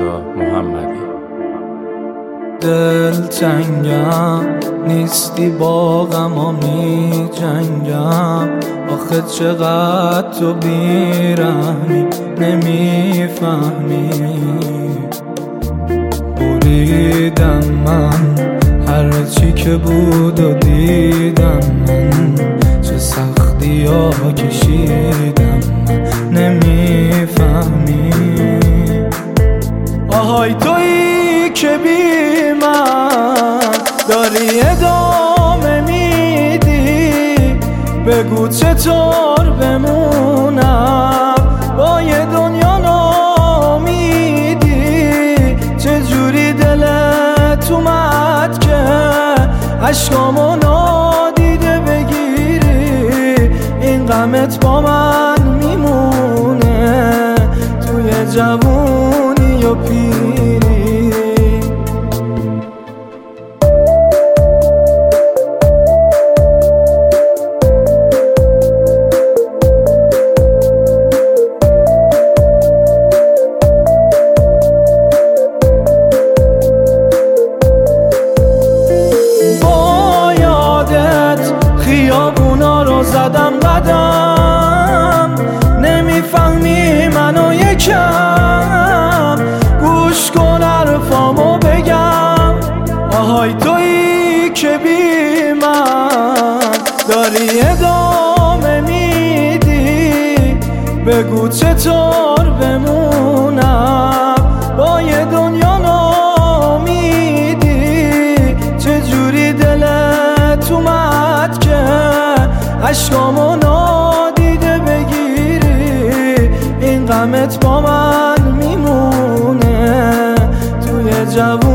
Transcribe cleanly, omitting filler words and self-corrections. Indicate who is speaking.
Speaker 1: رضا محمدی.
Speaker 2: دلتنگم نیستی با غمم می جنگم، آخه چقدر تو بیرحمی نمیفهمی. بریدم من هر چی که بود و دیدم من، چه سختی ها کشیدم من نمیفهمی. آهای تویی که بی من داری ادامه میدی، بگو چطور بمونم با یه دنیا نامیدی. چجوری دلت اومد که عشقامو نادیده بگیری، این غمت با من میمونه توی جوونی و پیری. با یادت خیابونا رو زدم قدم، نمیفهمی منو یکم گوش کن حرفامو بگم. آهای تویی که بی من داری ادامه میدی، بگو چطور بمونم با یه دنیا نامیدی. چجوری دلت اومد که عشقامو نادیده بگیری، این غمت با من میمونه توی جوون